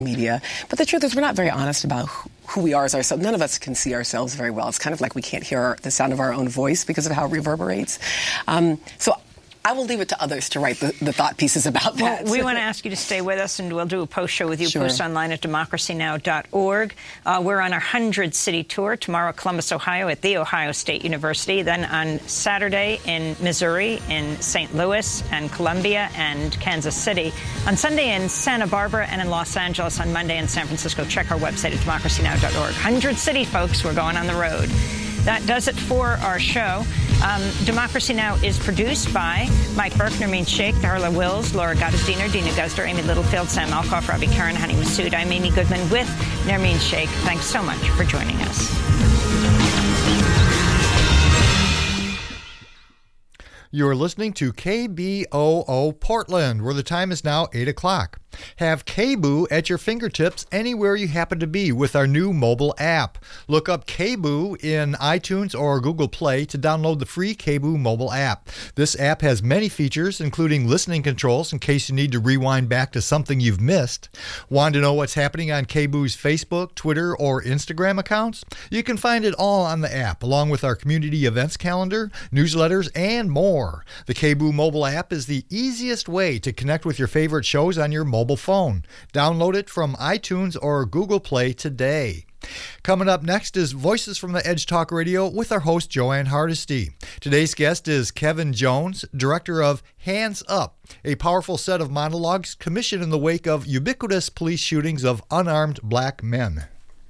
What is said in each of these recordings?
media. But the truth is we're not very honest about who we are as ourselves. None of us can see ourselves very well. It's kind of like we can't hear the sound of our own voice because of how it reverberates. So I will leave it to others to write the thought pieces about that. Well, we want to ask you to stay with us, and we'll do a post show with you. Sure. Post online at democracynow.org. We're on our 100-city tour tomorrow, Columbus, Ohio, at The Ohio State University. Then on Saturday in Missouri, in St. Louis, and Columbia, and Kansas City. On Sunday in Santa Barbara and in Los Angeles. On Monday in San Francisco. Check our website at democracynow.org. 100-city, folks. We're going on the road. That does it for our show. Democracy Now! Is produced by Mike Burke, Nermeen Sheikh, Darla Wills, Laura Gottesdiener, Dina Guzder, Amy Littlefield, Sam Alcoff, Robbie Karen, Honey Massoud. I'm Amy Goodman with Nermeen Sheikh. Thanks so much for joining us. You're listening to KBOO Portland, where the time is now 8 o'clock. Have KBOO at your fingertips anywhere you happen to be with our new mobile app. Look up KBOO in iTunes or Google Play to download the free KBOO mobile app. This app has many features, including listening controls in case you need to rewind back to something you've missed. Want to know what's happening on KBOO's Facebook, Twitter, or Instagram accounts? You can find it all on the app, along with our community events calendar, newsletters, and more. The KBOO mobile app is the easiest way to connect with your favorite shows on your mobile phone. Download it from iTunes or Google Play today. Coming up next is Voices from the Edge Talk Radio with our host, Joanne Hardesty. Today's guest is Kevin Jones, director of Hands Up, a powerful set of monologues commissioned in the wake of ubiquitous police shootings of unarmed black men.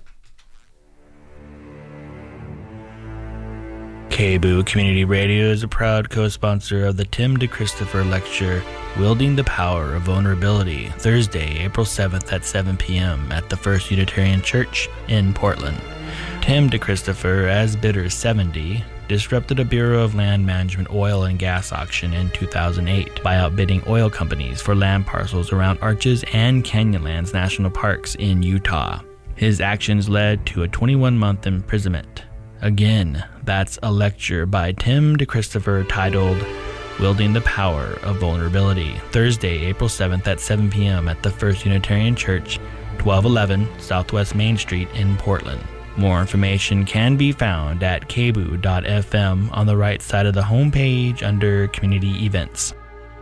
KBOO Community Radio is a proud co-sponsor of the Tim DeChristopher Lecture, Wielding the Power of Vulnerability, Thursday, April 7th at 7 p.m. at the First Unitarian Church in Portland. Tim DeChristopher, as bitter 70, disrupted a Bureau of Land Management oil and gas auction in 2008 by outbidding oil companies for land parcels around Arches and Canyonlands National Parks in Utah. His actions led to a 21-month imprisonment. Again, that's a lecture by Tim DeChristopher titled Wielding the Power of Vulnerability, Thursday, April 7th at 7 p.m. at the First Unitarian Church, 1211 Southwest Main Street in Portland. More information can be found at kboo.fm on the right side of the homepage under Community Events.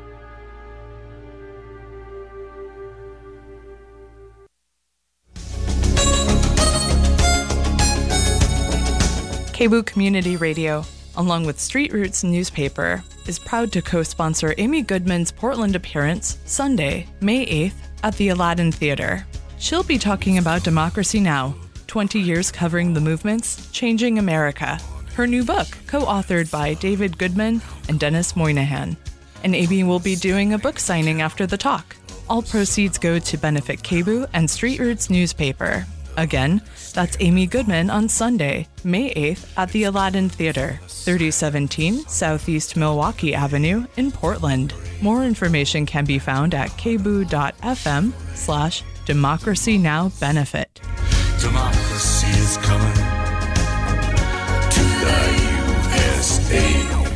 KBOO Community Radio, along with Street Roots newspaper, is proud to co-sponsor Amy Goodman's Portland appearance Sunday, May 8th at the Aladdin Theater. She'll be talking about Democracy Now!, 20 years covering the movements changing America. Her new book, co-authored by David Goodman and Dennis Moynihan. And Amy will be doing a book signing after the talk. All proceeds go to benefit KBOO and Street Roots newspaper. Again, that's Amy Goodman on Sunday, May 8th at the Aladdin Theater, 3017 Southeast Milwaukee Avenue in Portland. More information can be found at kboo.fm/Democracy Now! Benefit. Democracy is coming to the USA.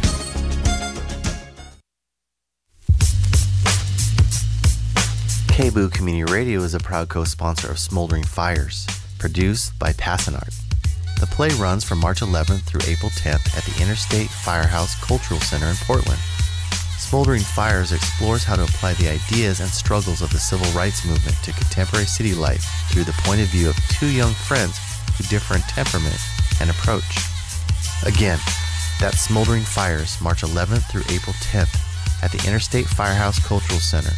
KBOO Community Radio is a proud co-sponsor of Smoldering Fires, produced by Passanart. The play runs from March 11th through April 10th at the Interstate Firehouse Cultural Center in Portland. Smoldering Fires explores how to apply the ideas and struggles of the civil rights movement to contemporary city life through the point of view of two young friends who differ in temperament and approach. Again, that's Smoldering Fires, March 11th through April 10th at the Interstate Firehouse Cultural Center,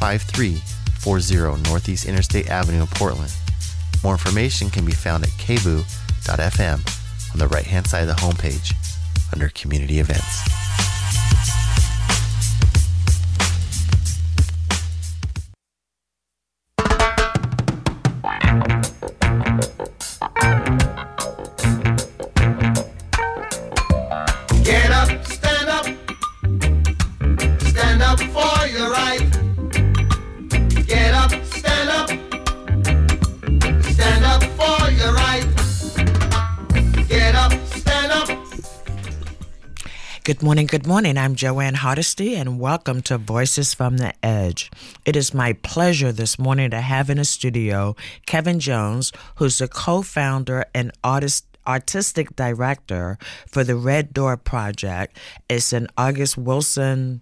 5340 Northeast Interstate Avenue in Portland. More information can be found at kboo.fm on the right-hand side of the homepage under Community Events. Get up, stand up for your right. Get up, stand up for your right. Get up, stand up. Good morning. I'm Joanne Hardesty, and welcome to Voices from the Edge. It is my pleasure this morning to have in the studio Kevin Jones, who's the co-founder and artistic director for the Red Door Project. It's an August Wilson's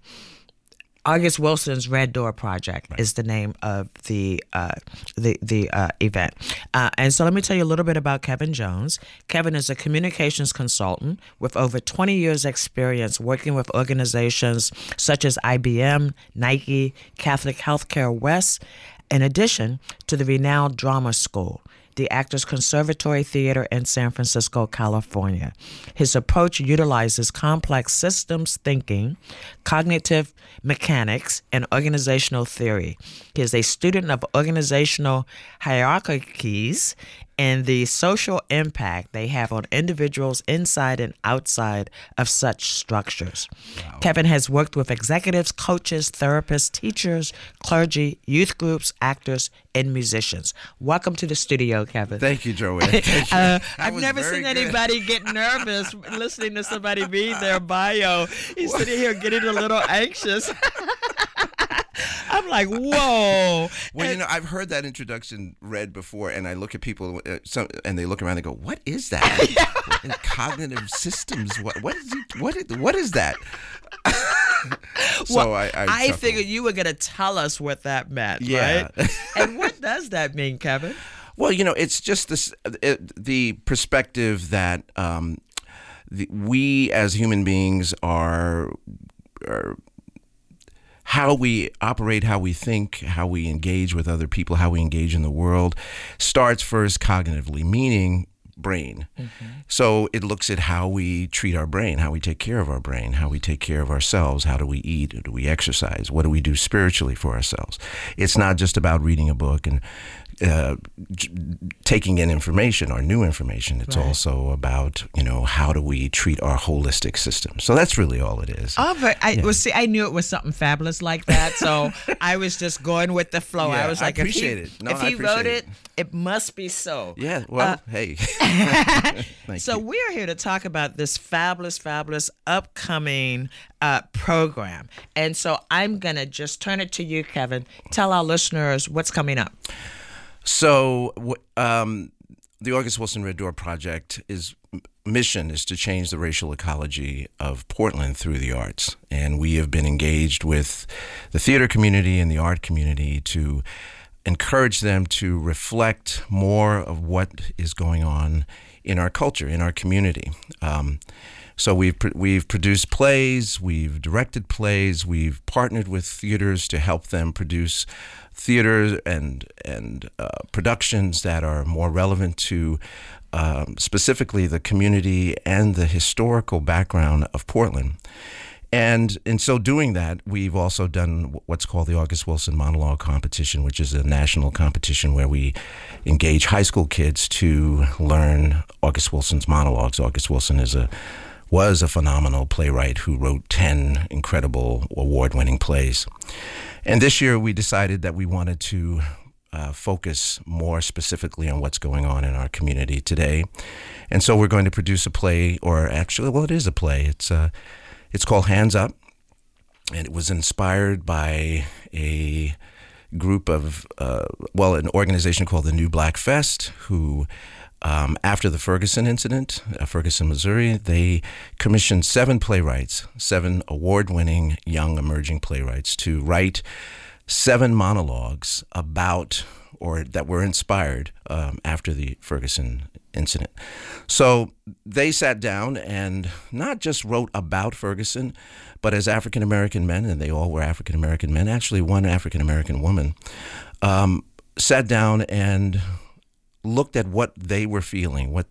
Red Door Project is the name of the event. And so let me tell you a little bit about Kevin Jones. Kevin is a communications consultant with over 20 years experience working with organizations such as IBM, Nike, Catholic Healthcare West, in addition to the renowned drama school, the Actors Conservatory Theater in San Francisco, California. His approach utilizes complex systems thinking, cognitive mechanics, and organizational theory. He is a student of organizational hierarchies and the social impact they have on individuals inside and outside of such structures. Wow. Kevin has worked with executives, coaches, therapists, teachers, clergy, youth groups, actors, and musicians. Welcome to the studio, Kevin. Thank you, Joanne. Thank you. I've never seen anybody get nervous listening to somebody read their bio. He's sitting here getting a little anxious. I'm like, whoa. Well, I've heard that introduction read before, and I look at people, and they look around and go, "What is that? Cognitive systems? What is that?" So I figured you were going to tell us what that meant, right? And what does that mean, Kevin? Well, it's just the perspective that we as human beings are how we operate, how we think, how we engage with other people, how we engage in the world, starts first cognitively, meaning brain. Mm-hmm. So it looks at how we treat our brain, how we take care of our brain, how we take care of ourselves, how do we eat, do we exercise, what do we do spiritually for ourselves. It's not just about reading a book and taking in information or new information. It's also about, how do we treat our holistic system. So that's really all it is. Oh, but I knew it was something fabulous like that, so I was just going with the flow. Yeah, I was like, I appreciate it. If he wrote it, it must be so. Yeah, well, hey. So we're here to talk about this fabulous upcoming program. And so I'm going to just turn it to you, Kevin. Tell our listeners what's coming up. So the August Wilson Red Door Project mission is to change the racial ecology of Portland through the arts. And we have been engaged with the theater community and the art community to encourage them to reflect more of what is going on in our culture, in our community. So we've produced plays, we've directed plays, we've partnered with theaters to help them produce theater and productions that are more relevant to specifically the community and the historical background of Portland. And in so doing that, we've also done what's called the August Wilson Monologue Competition, which is a national competition where we engage high school kids to learn August Wilson's monologues. August Wilson was a phenomenal playwright who wrote 10 incredible award-winning plays. And this year we decided that we wanted to focus more specifically on what's going on in our community today. And so we're going to produce a play, or actually, well, it is a play. It's called Hands Up, and it was inspired by a group of, an organization called the New Black Fest, who after the Ferguson incident, Ferguson, Missouri, they commissioned 7 playwrights, 7 award-winning young emerging playwrights to write 7 monologues about, or that were inspired after the Ferguson incident. So they sat down and not just wrote about Ferguson, but as African-American men, and they all were African-American men, actually one African-American woman, sat down and looked at what they were feeling, what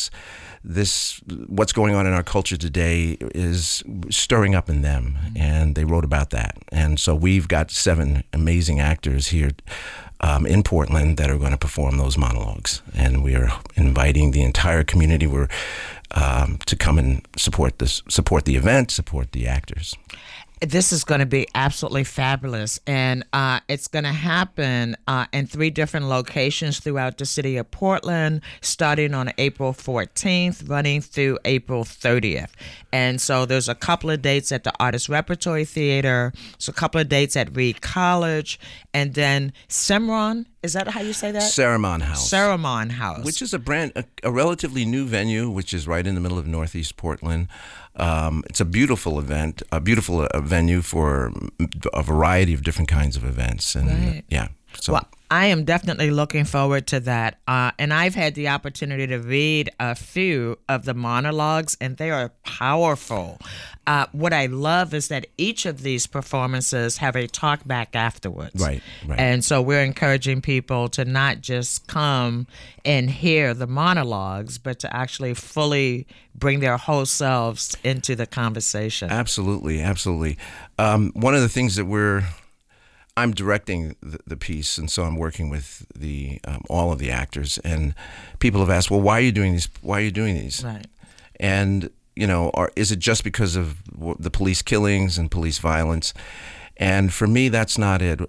what's going on in our culture today is stirring up in them, and they wrote about that. And so we've got 7 amazing actors here in Portland that are going to perform those monologues, and we are inviting the entire community to come and support the event, support the actors. This is going to be absolutely fabulous, and it's going to happen in 3 different locations throughout the city of Portland, starting on April 14th, running through April 30th. And so there's a couple of dates at the Artist Repertory Theater, so a couple of dates at Reed College, and then Cimarron, is that how you say that? Ceremon House. Ceremon House. Which is a relatively new venue, which is right in the middle of Northeast Portland. It's a beautiful event, a beautiful venue for a variety of different kinds of events. And right. Yeah. So. Well, I am definitely looking forward to that. And I've had the opportunity to read a few of the monologues, and they are powerful. What I love is that each of these performances have a talk back afterwards. Right. And so we're encouraging people to not just come and hear the monologues, but to actually fully bring their whole selves into the conversation. Absolutely. One of the things that I'm directing the piece, and so I'm working with all of the actors. And people have asked, "Well, why are you doing these? Why are you doing these?" Right. And is it just because of the police killings and police violence? And for me, that's not it.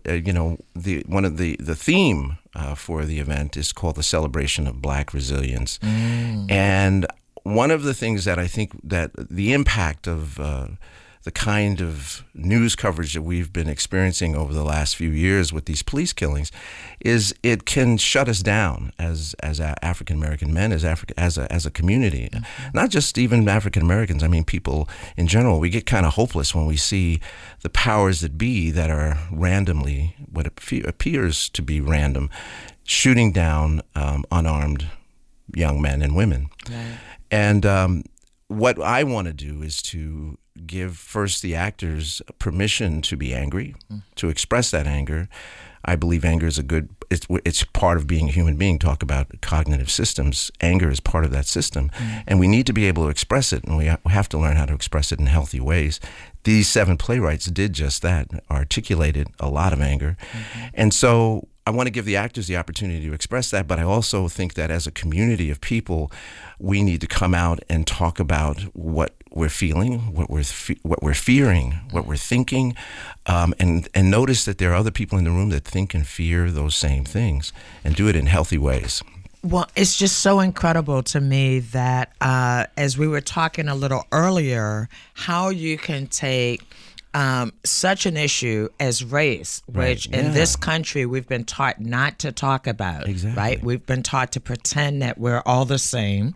The theme for the event is called the Celebration of Black Resilience, and one of the things that I think that the impact of the kind of news coverage that we've been experiencing over the last few years with these police killings is it can shut us down as African American men, as a community. Mm-hmm. Not just even African Americans. I mean, people in general. We get kind of hopeless when we see the powers that be that are randomly, what appears to be random, shooting down unarmed young men and women. Right. And what I want to do is to give first the permission to be angry, to express that anger. I believe anger is it's part of being a human being. Talk about cognitive systems. Anger is part of that system. And we need to be able to express it, and we have to learn how to express it in healthy ways. These 7 playwrights did just that, articulated a lot of anger. And so I want to give the actors the opportunity to express that, but I also think that as a community of people, we need to come out and talk about what we're feeling, what we're fearing, what we're thinking, and notice that there are other people in the room that think and fear those same things, and do it in healthy ways. Well, it's just so incredible to me that, as we were talking a little earlier, how you can take such an issue as race, which in this country we've been taught not to talk about, right? We've been taught to pretend that we're all the same.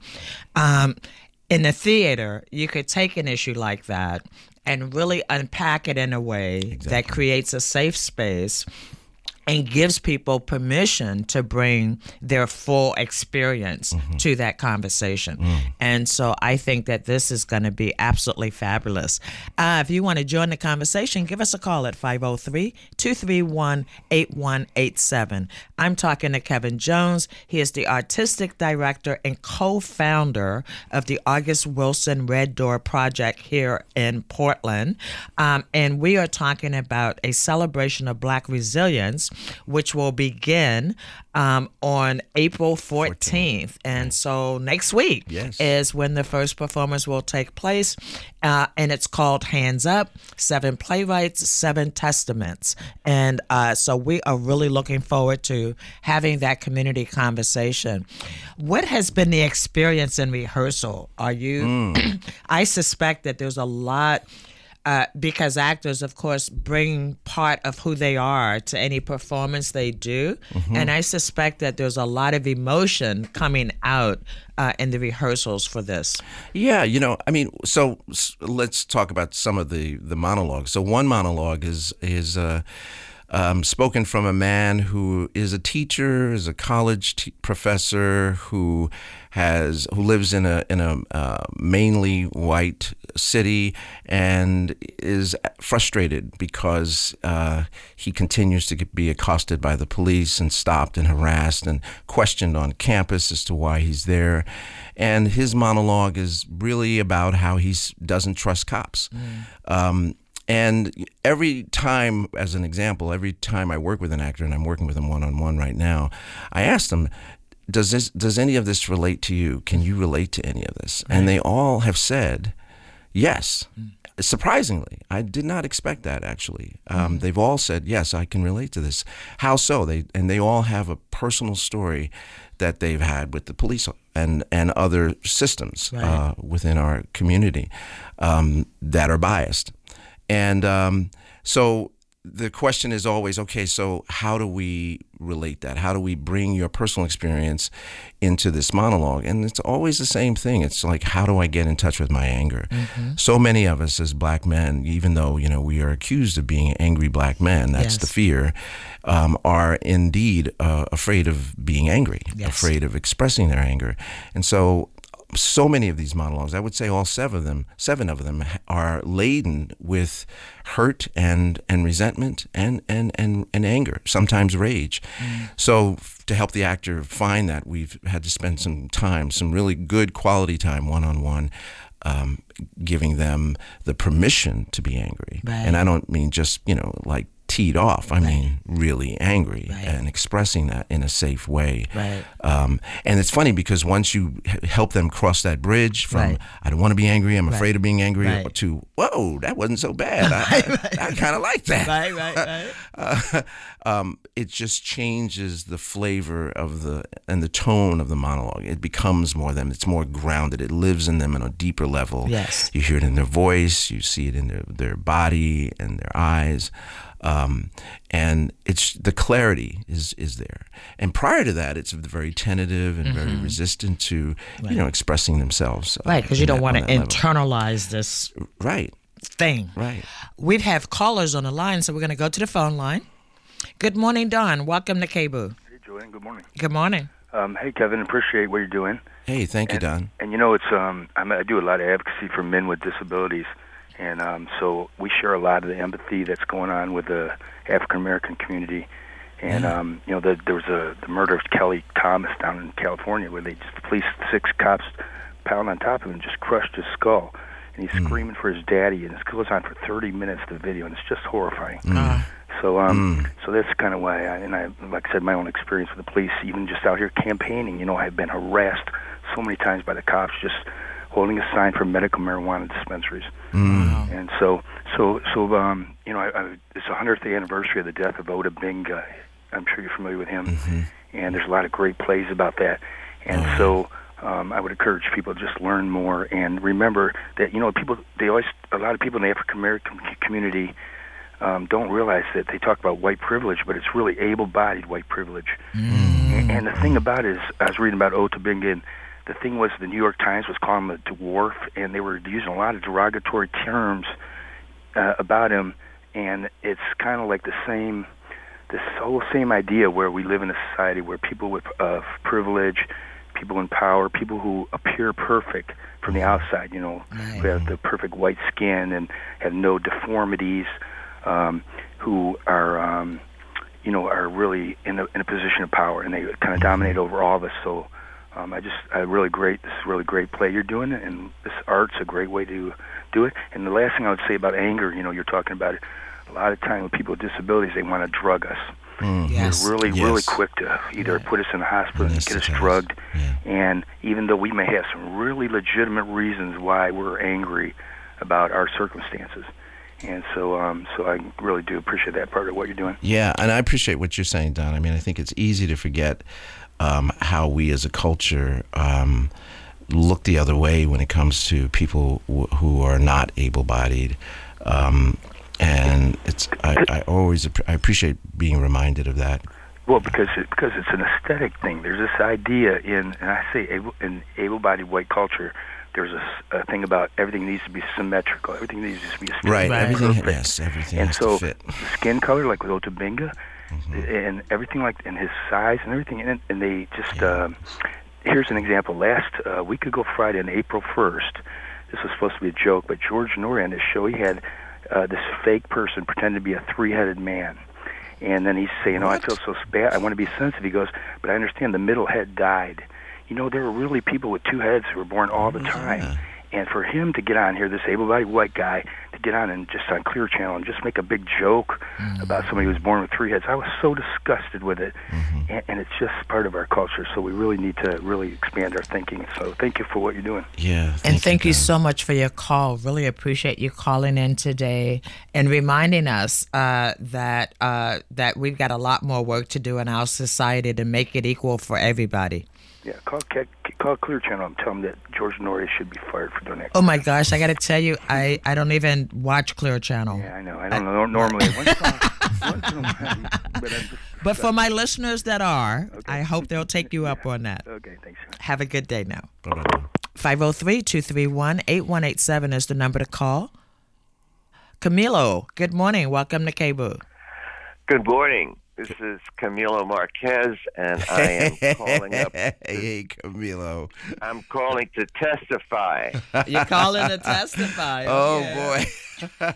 In the theater, you could take an issue like that and really unpack it in a way that creates a safe space and gives people permission to bring their full experience to that conversation. And so I think that this is going to be absolutely fabulous. If you want to join the conversation, give us a call at 503-231-8187. I'm talking to Kevin Jones. He is the artistic director and co-founder of the August Wilson Red Door Project here in Portland. And we are talking about a celebration of Black resilience, which will begin on April 14th. And so next week is when the first performance will take place. And it's called Hands Up, 7 Playwrights, 7 Testaments. And so we are really looking forward to having that community conversation. What has been the experience in rehearsal? I suspect that there's a lot... because actors, of course, bring part of who they are to any performance they do. And I suspect that there's a lot of emotion coming out in the rehearsals for this. Yeah, so let's talk about some of the monologues. So one monologue is spoken from a man who is a teacher, is a college professor who lives in a mainly white city and is frustrated because he continues to be accosted by the police and stopped and harassed and questioned on campus as to why he's there. And his monologue is really about how he doesn't trust cops. And every time, as an example, every time I work with an actor, and I'm working with him one-on-one right now, I ask them, does any of this relate to you? Can you relate to any of this? And they all have said, yes. surprisingly, I did not expect that, actually. They've all said, yes, I can relate to this. How so? They all have a personal story that they've had with the police and other systems within our community that are biased. And so the question is always, okay, so how do we relate that? How do we bring your personal experience into this monologue? And it's always the same thing. It's like, how do I get in touch with my anger? So many of us as black men, even though, we are accused of being angry black men, that's the fear, are indeed afraid of being angry, afraid of expressing their anger. And so many of these monologues, I would say all seven of them are laden with hurt and resentment and anger, sometimes rage. So to help the actor find that, we've had to spend some really good quality time one-on-one, giving them the permission to be angry. And I don't mean just, like teed off. I mean, really angry and expressing that in a safe way. And it's funny because once you help them cross that bridge from, I don't want to be angry, I'm afraid of being angry, to, whoa, that wasn't so bad. I kind of like that. It just changes the flavor of and the tone of the monologue. It becomes more them. It's more grounded. It lives in them on a deeper level. You hear it in their voice. You see it in their body and their eyes. And it's the clarity is there. And prior to that, it's very tentative and very resistant to, expressing themselves. Because you don't want to internalize this thing. We have callers on the line, so we're going to go to the phone line. Good morning, Don. Welcome to KBOO. Hey, Joanne. Good morning. Good morning. Hey, Kevin. Appreciate what you're doing. Hey, thank you, Don. And it's I do a lot of advocacy for men with disabilities. And so we share a lot of the empathy that's going on with the African American community. And there was the murder of Kelly Thomas down in California, where the police 6 cops piled on top of him and just crushed his skull. And he's screaming for his daddy, and it goes on for 30 minutes, the video, and it's just horrifying. So that's kind of why I like I said, my own experience with the police, even just out here campaigning, I've been harassed so many times by the cops just holding a sign for medical marijuana dispensaries. And so it's the 100th anniversary of the death of Ota Benga. I'm sure you're familiar with him. And there's a lot of great plays about that. And so I would encourage people to just learn more and remember that, a lot of people in the African American community don't realize that they talk about white privilege, but it's really able-bodied white privilege. And the thing about it is, I was reading about Ota Benga, and the thing was the New York Times was calling him a dwarf, and they were using a lot of derogatory terms about him, and it's kind of like this whole same idea where we live in a society where people with privilege, people in power, people who appear perfect from the outside, who have the perfect white skin and have no deformities, who are, are really in a position of power, and they kind of dominate over all of us. So this is a really great play you're doing, and this art's a great way to do it. And the last thing I would say about anger, you're talking about it, a lot of time with people with disabilities, they want to drug us. They're really quick to either put us in the hospital and get us drugged. And even though we may have some really legitimate reasons why we're angry about our circumstances. And so I really do appreciate that part of what you're doing. Yeah, and I appreciate what you're saying, Don. I mean, I think it's easy to forget how we as a culture look the other way when it comes to people who are not able-bodied. And I appreciate being reminded of that. Well, because it's an aesthetic thing. There's this idea in able-bodied white culture. There's a thing about everything needs to be symmetrical. Everything needs to be everything and has so to fit. The skin color, like with Ota Benga, and everything and his size and everything, and they just here's an example. Last week ago Friday, on April 1st, this was supposed to be a joke, but George Noory on his show, he had this fake person pretend to be a 3-headed man. And then he's saying, I feel so bad. I want to be sensitive. He goes, but I understand the middle head died. There were really people with 2 heads who were born all the time. And for him to get on here, this able-bodied white guy, to get on and just on Clear Channel and just make a big joke about somebody who was born with 3 heads. I was so disgusted with it, and it's just part of our culture. So we really need to really expand our thinking. So thank you for what you're doing. Yeah. Thank you so much for your call. Really appreciate you calling in today and reminding us that we've got a lot more work to do in our society to make it equal for everybody. Yeah, call Clear Channel and tell them that George Norrie should be fired for doing that. Oh my gosh, I got to tell you, I don't even watch Clear Channel. Yeah, I know. I don't know normally. But for my listeners that are, Okay. I hope they'll take you up on that. Okay, thanks. Have a good day now. Bye-bye. 503-231-8187 is the number to call. Camilo, good morning. Welcome to KBOO. Good morning. This is Camilo Marquez, and I am calling up. Hey, Camilo. I'm calling to testify. You're calling to testify. Oh, Okay. boy.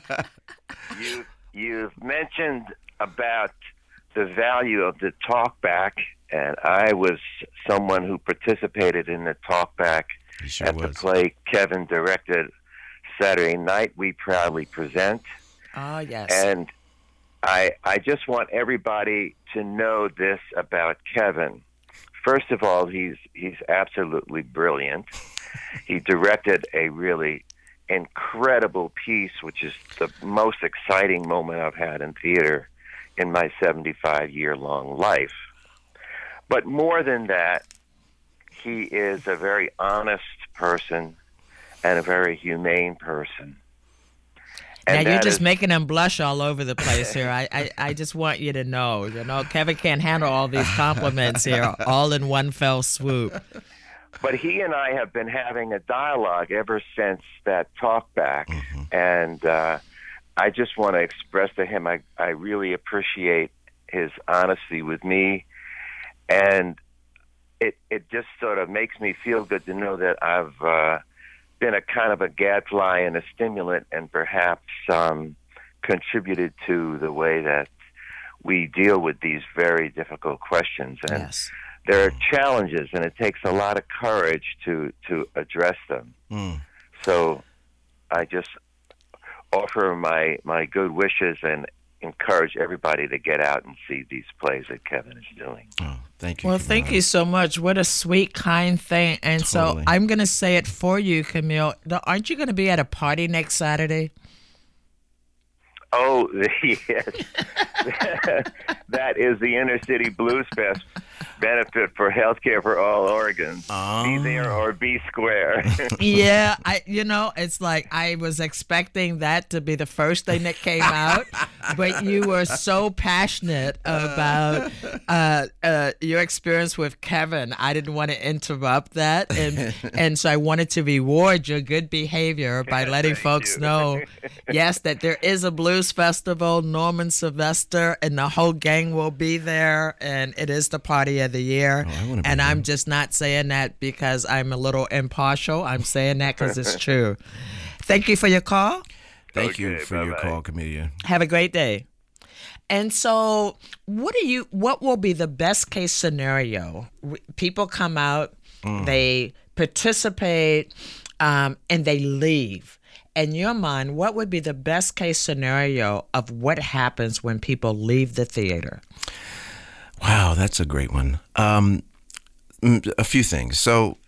You've mentioned about the value of the talkback, and I was someone who participated in the talkback Sure at the was. play Kevin directed Saturday night. We proudly present. Oh, yes. And I just want everybody to know this about Kevin. First of all, he's absolutely brilliant. He directed a really incredible piece, which is the most exciting moment I've had in theater in my 75-year-long life. But more than that, he is a very honest person and a very humane person. Now And you're that just is- making them blush all over the place here. I just want you to know, Kevin can't handle all these compliments here, all in one fell swoop. But he and I have been having a dialogue ever since that talk back, and I just want to express to him I really appreciate his honesty with me, and it just sort of makes me feel good to know that I've been a kind of a gadfly and a stimulant, and perhaps contributed to the way that we deal with these very difficult questions. And Yes. there are challenges, and it takes a lot of courage to address them. So I just offer my good wishes and encourage everybody to get out and see these plays that Kevin is doing. Oh, thank you. Well, Camilo. thank you so much. What a sweet, kind thing. And Totally. so I'm going to say it for you, Camille. Aren't you going to be at a party next Saturday? Oh, yes. That is the Inner City Blues Fest benefit for Healthcare for All Oregons. Be there or be square. Yeah, it's like I was expecting that to be the first thing that came out, but you were so passionate about your experience with Kevin. I didn't want to interrupt that, and so I wanted to reward your good behavior by letting folks know, yes, that there is a blues festival. Norman Sylvester and the whole gang will be there, and it is the party of the year. I wanna be And there. I'm just not saying that because I'm a little impartial. I'm saying that because it's true. Thank you for your call. Thank you Okay, for your bye-bye. call, Camellia. Have a great day. And so, what will be the best case scenario? People come out, they participate, and they leave. In your mind, what would be the best case scenario of what happens when people leave the theater? Wow, that's a great one. A few things. So,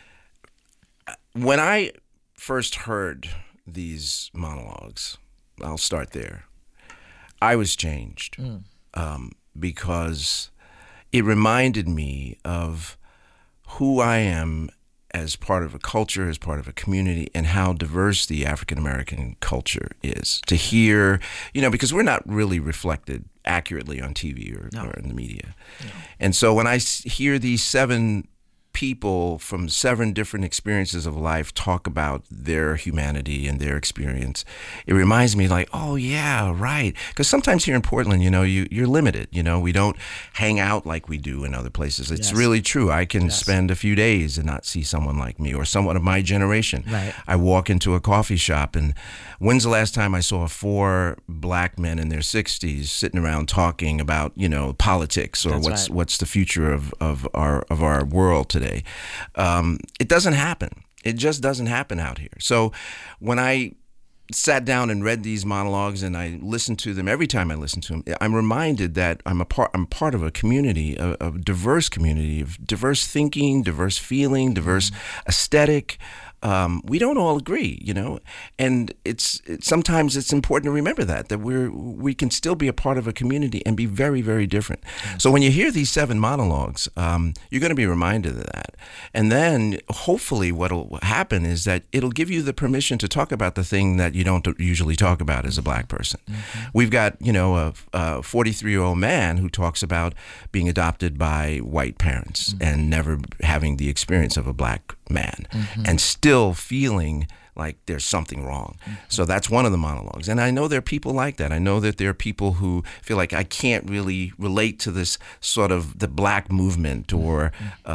when I first heard these monologues, I'll start there. I was changed because it reminded me of who I am as part of a culture, as part of a community, and how diverse the African American culture is. To hear, because we're not really reflected accurately on TV or in the media. No. And so when I hear these 7 people from 7 different experiences of life talk about their humanity and their experience, it reminds me like, oh yeah, right. Because sometimes here in Portland, you're limited. We don't hang out like we do in other places. It's really true. I can spend a few days and not see someone like me or someone of my generation. Right. I walk into a coffee shop, and when's the last time I saw 4 black men in their 60s sitting around talking about, politics or what's the future of our world today? It doesn't happen. It just doesn't happen out here. So when I sat down and read these monologues, and I listened to them. Every time I listen to them, I'm reminded that I'm part of a community, a diverse community of diverse thinking, diverse feeling, diverse aesthetic. We don't all agree, and sometimes it's important to remember that we can still be a part of a community and be very, very different. So when you hear these 7 monologues, you're going to be reminded of that. And then hopefully what'll happen is that it'll give you the permission to talk about the thing that you don't usually talk about as a black person. We've got, a 43-year-old man who talks about being adopted by white parents and never having the experience of a black man and still feeling like there's something wrong. So that's one of the monologues. And I know there are people like that. I know that there are people who feel like I can't really relate to this sort of the black movement or,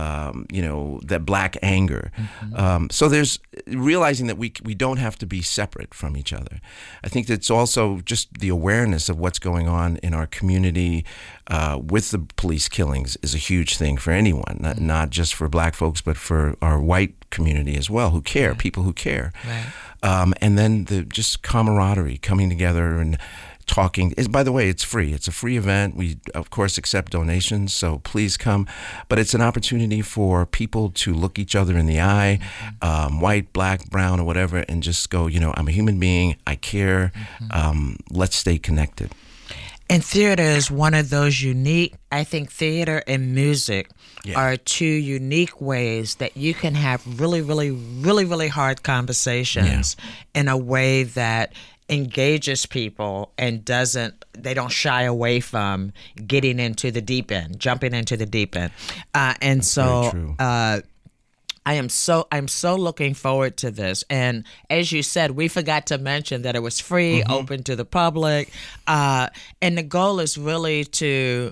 that black anger. So there's realizing that we don't have to be separate from each other. I think that's also just the awareness of what's going on in our community with the police killings is a huge thing for anyone, not just for black folks, but for our white community as well, who care, people who care. Right. And then the just camaraderie, coming together and talking. By the way, it's free. It's a free event. We, of course, accept donations, so please come. But it's an opportunity for people to look each other in the eye, white, black, brown, or whatever, and just go, I'm a human being. I care. Let's stay connected. And theater is one of those unique, I think theater and music are 2 unique ways that you can have really, really, really, really hard conversations in a way that engages people and they don't shy away from getting into the deep end, jumping into the deep end. And so I'm so looking forward to this. And as you said, we forgot to mention that it was free, open to the public. And the goal is really to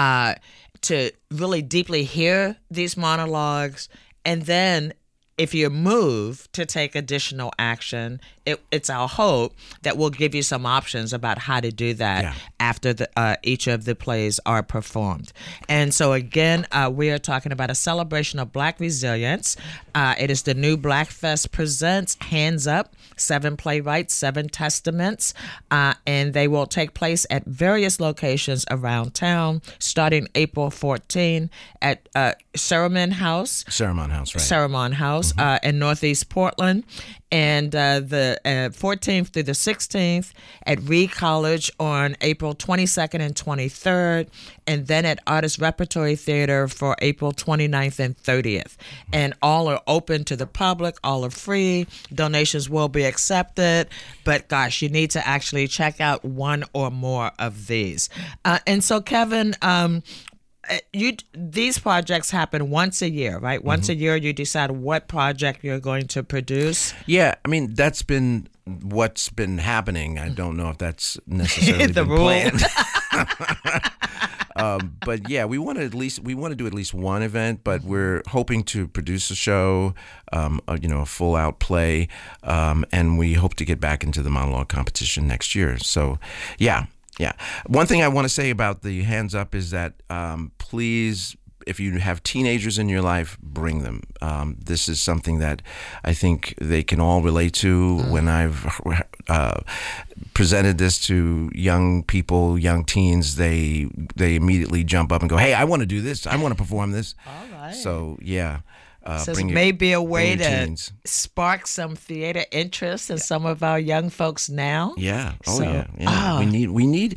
really deeply hear these monologues, and then if you're moved to take additional action, it's our hope that we'll give you some options about how to do that after each of the plays are performed. And so again, we are talking about a celebration of Black resilience. It is the new Black Fest presents Hands Up, 7 playwrights, 7 testaments, and they will take place at various locations around town, starting April 14 at Ceremon House. Ceremon House, right. Ceremon House in Northeast Portland. And the 14th through the 16th at Reed College on April 22nd and 23rd, and then at Artist Repertory Theater for April 29th and 30th. And all are open to the public, all are free, donations will be accepted, but gosh, you need to actually check out one or more of these. And so, Kevin, these projects happen once a year, right? Once a year, you decide what project you're going to produce. Yeah, I mean, that's been what's been happening. I don't know if that's necessarily the been rule. planned. But yeah, we want to do at least one event, but we're hoping to produce a show, a full out play, and we hope to get back into the monologue competition next year. So, yeah. One thing I want to say about the Hands Up is that please, if you have teenagers in your life, bring them. This is something that I think they can all relate to. When I've presented this to young people, young teens, they immediately jump up and go, "Hey, I want to do this. I want to perform this." All right. So, yeah. So it may be a way to spark some theater interest in some of our young folks now. Yeah. We need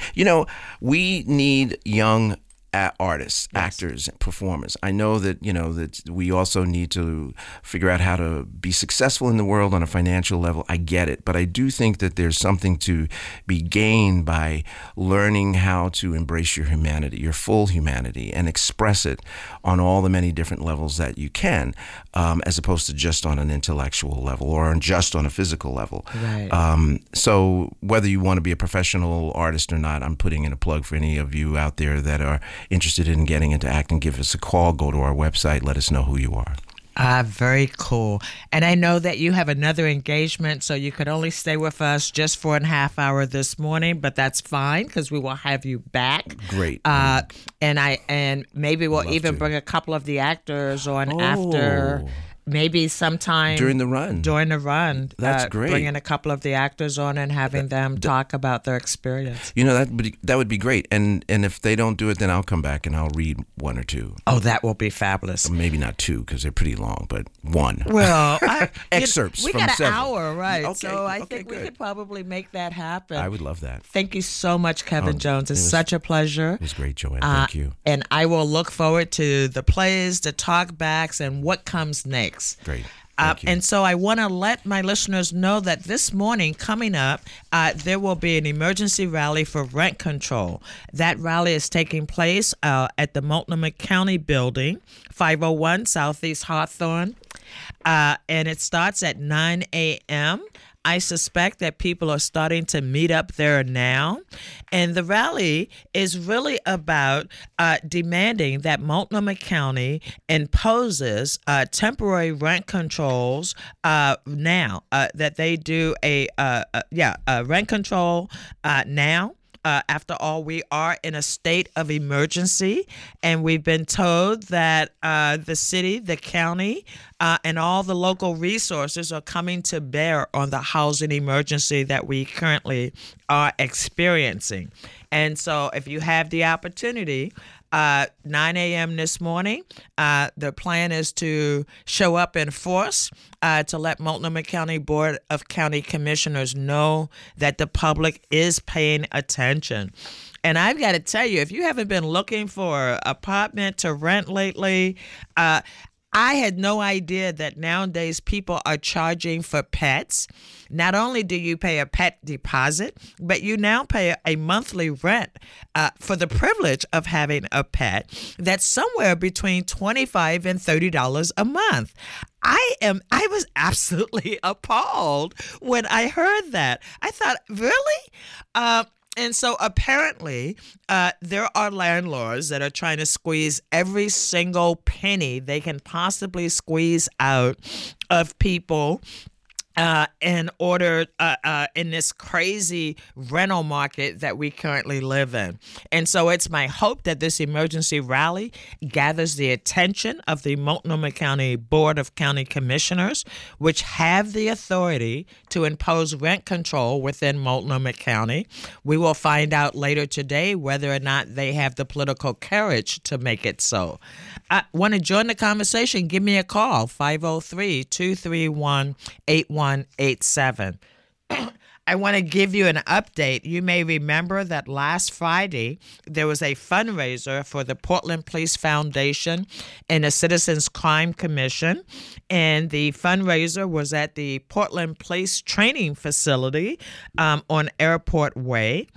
young artists, actors, performers. I know that that we also need to figure out how to be successful in the world on a financial level. I get it, but I do think that there's something to be gained by learning how to embrace your humanity, your full humanity, and express it on all the many different levels that you can, as opposed to just on an intellectual level or just on a physical level. Right. So whether you want to be a professional artist or not, I'm putting in a plug for any of you out there that are interested in getting into acting. Give us a call, go to our website, let us know who you are. Very cool. And I know that you have another engagement, so you could only stay with us just for a half hour this morning, but that's fine because we will have you back. Great. And maybe we'll even bring a couple of the actors on after maybe sometime during the run. That's great. Bringing a couple of the actors on and having them talk about their experience. That would be great. And if they don't do it, then I'll come back and I'll read one or two. Oh, that will be fabulous. Maybe not two because they're pretty long, but one. Well, excerpts. We from got an several. hour, right? Okay, so I think good. we could probably make that happen. I would love that. Thank you so much, Kevin Jones. It's such a pleasure. It was great, Joanne. Thank you. And I will look forward to the plays, the talkbacks, and what comes next. Great. And so I want to let my listeners know that this morning, coming up, there will be an emergency rally for rent control. That rally is taking place at the Multnomah County Building, 501 Southeast Hawthorne, and it starts at 9 a.m. I suspect that people are starting to meet up there now. And the rally is really about demanding that Multnomah County imposes temporary rent controls now, that they do a rent control now. After all, we are in a state of emergency, and we've been told that the city, the county, and all the local resources are coming to bear on the housing emergency that we currently are experiencing. And so if you have the opportunity, 9 a.m. this morning, the plan is to show up in force to let Multnomah County Board of County Commissioners know that the public is paying attention. And I've got to tell you, if you haven't been looking for an apartment to rent lately, I had no idea that nowadays people are charging for pets. Not only do you pay a pet deposit, but you now pay a monthly rent for the privilege of having a pet that's somewhere between $25 and $30 a month. I was absolutely appalled when I heard that. I thought, really? And so apparently there are landlords that are trying to squeeze every single penny they can possibly squeeze out of people in order in this crazy rental market that we currently live in. And so it's my hope that this emergency rally gathers the attention of the Multnomah County Board of County Commissioners, which have the authority to impose rent control within Multnomah County. We will find out later today whether or not they have the political courage to make it so. Want to join the conversation? Give me a call, 503-231-8187. I want to give you an update. You may remember that last Friday, there was a fundraiser for the Portland Police Foundation and the Citizens Crime Commission. And the fundraiser was at the Portland Police Training Facility on Airport Way.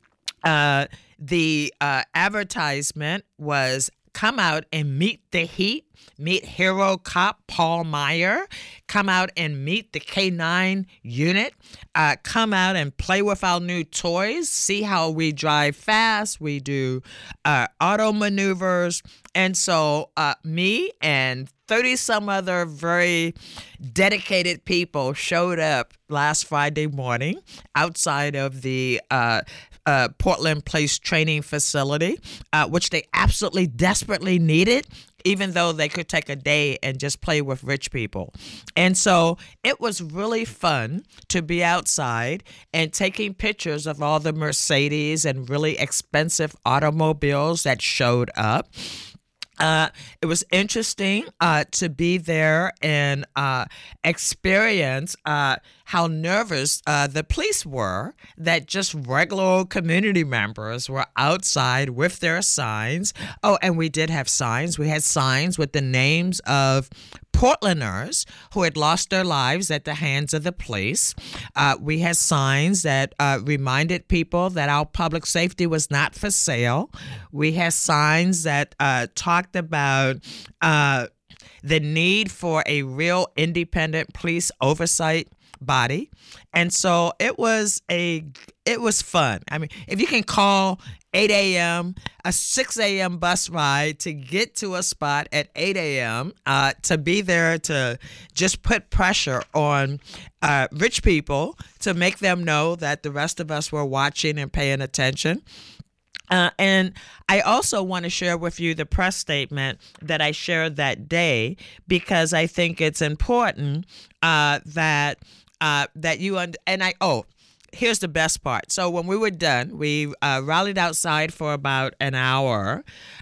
The advertisement was come out and meet the heat, meet hero cop Paul Meyer, come out and meet the K9 unit, come out and play with our new toys, see how we drive fast, we do auto maneuvers. And so me and 30 some other very dedicated people showed up last Friday morning outside of the Portland Police Training Facility, which they absolutely desperately needed, even though they could take a day and just play with rich people. And so it was really fun to be outside and taking pictures of all the Mercedes and really expensive automobiles that showed up. It was interesting to be there and experience how nervous the police were that just regular old community members were outside with their signs. Oh, and we did have signs. We had signs with the names of Portlanders who had lost their lives at the hands of the police. We had signs that reminded people that our public safety was not for sale. We had signs that talked about the need for a real independent police oversight body. And so it was fun. I mean, if you can call 8 a.m., a 6 a.m. bus ride to get to a spot at 8 a.m., to be there to just put pressure on rich people to make them know that the rest of us were watching and paying attention. And I also want to share with you the press statement that I shared that day, because I think it's important that you here's the best part. So when we were done, we rallied outside for about an hour,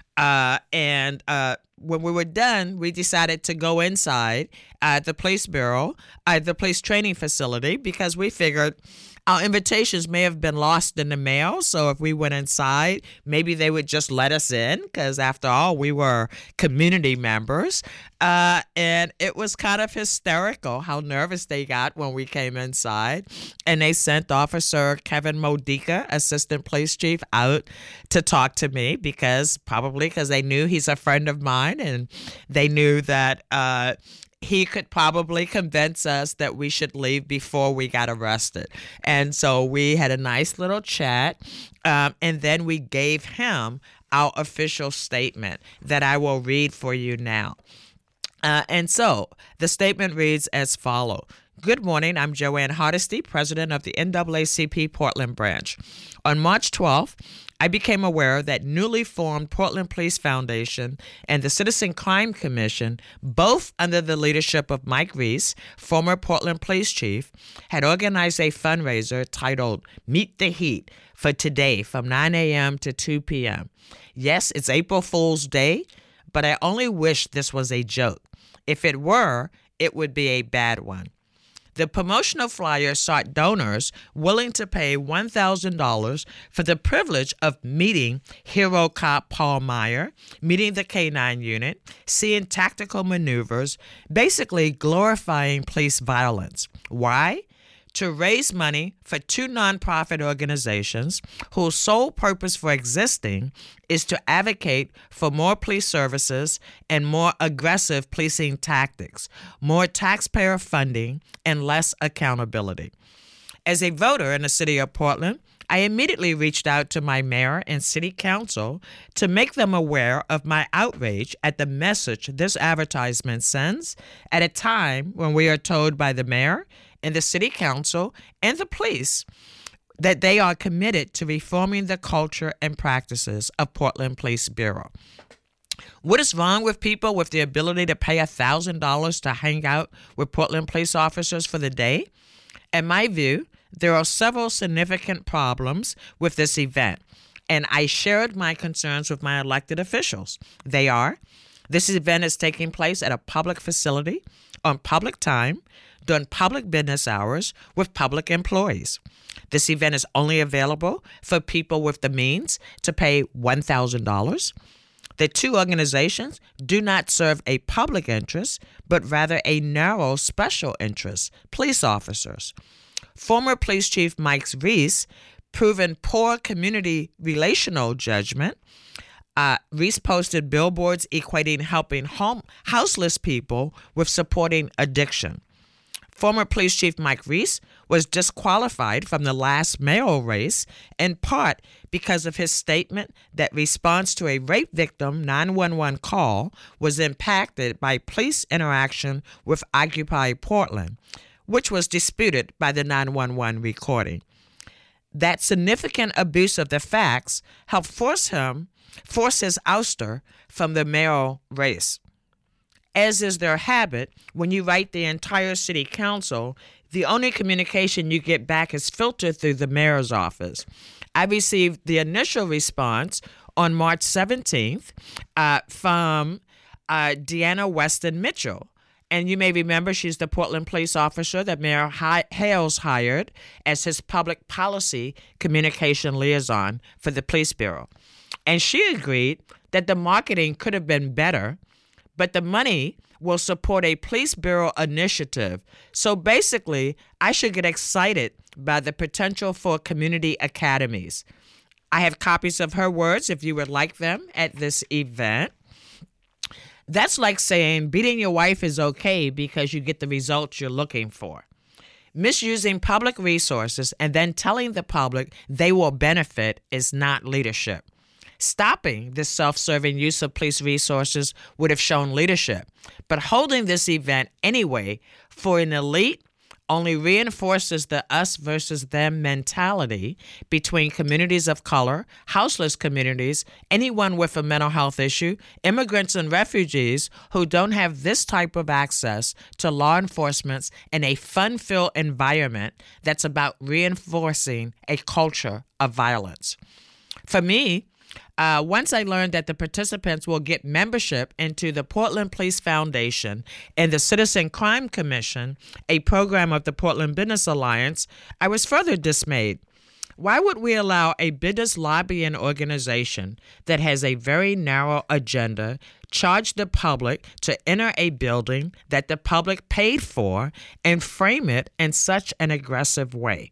and when we were done, we decided to go inside the police bureau, the police training facility, because we figured our invitations may have been lost in the mail. So if we went inside, maybe they would just let us in, because after all, we were community members. And it was kind of hysterical how nervous they got when we came inside. And they sent Officer Kevin Modica, Assistant Police Chief, out to talk to me, probably because they knew he's a friend of mine, and they knew that he could probably convince us that we should leave before we got arrested. And so we had a nice little chat, and then we gave him our official statement that I will read for you now. And so the statement reads as follows. Good morning. I'm Joanne Hardesty, president of the NAACP Portland branch. On March 12th, I became aware that newly formed Portland Police Foundation and the Citizen Crime Commission, both under the leadership of Mike Reese, former Portland Police Chief, had organized a fundraiser titled Meet the Heat for today from 9 a.m. to 2 p.m. Yes, it's April Fool's Day, but I only wish this was a joke. If it were, it would be a bad one. The promotional flyer sought donors willing to pay $1,000 for the privilege of meeting Hero Cop Paul Meyer, meeting the K-9 unit, seeing tactical maneuvers, basically glorifying police violence. Why? To raise money for two nonprofit organizations whose sole purpose for existing is to advocate for more police services and more aggressive policing tactics, more taxpayer funding, and less accountability. As a voter in the city of Portland, I immediately reached out to my mayor and city council to make them aware of my outrage at the message this advertisement sends at a time when we are told by the mayor and the city council and the police that they are committed to reforming the culture and practices of Portland Police Bureau. What is wrong with people with the ability to pay $1,000 to hang out with Portland police officers for the day? In my view, there are several significant problems with this event, and I shared my concerns with my elected officials. They are, this event is taking place at a public facility, on public time, during public business hours with public employees. This event is only available for people with the means to pay $1,000. The two organizations do not serve a public interest, but rather a narrow special interest, police officers. Former Police Chief Mike Reese, proven poor community relational judgment. Reese posted billboards equating helping houseless people with supporting addiction. Former Police Chief Mike Reese was disqualified from the last mayoral race in part because of his statement that response to a rape victim 911 call was impacted by police interaction with Occupy Portland, which was disputed by the 911 recording. That significant abuse of the facts helped force his ouster from the mayoral race. As is their habit, when you write the entire city council, the only communication you get back is filtered through the mayor's office. I received the initial response on March 17th from Deanna Weston Mitchell. And you may remember she's the Portland police officer that Mayor Hales hired as his public policy communication liaison for the police bureau. And she agreed that the marketing could have been better, but the money will support a police bureau initiative. So basically, I should get excited by the potential for community academies. I have copies of her words if you would like them at this event. That's like saying beating your wife is okay because you get the results you're looking for. Misusing public resources and then telling the public they will benefit is not leadership. Stopping this self-serving use of police resources would have shown leadership, but holding this event anyway for an elite only reinforces the us versus them mentality between communities of color, houseless communities, anyone with a mental health issue, immigrants and refugees who don't have this type of access to law enforcement in a fun-filled environment that's about reinforcing a culture of violence. For me, once I learned that the participants will get membership into the Portland Police Foundation and the Citizen Crime Commission, a program of the Portland Business Alliance, I was further dismayed. Why would we allow a business lobbying organization that has a very narrow agenda charge the public to enter a building that the public paid for and frame it in such an aggressive way?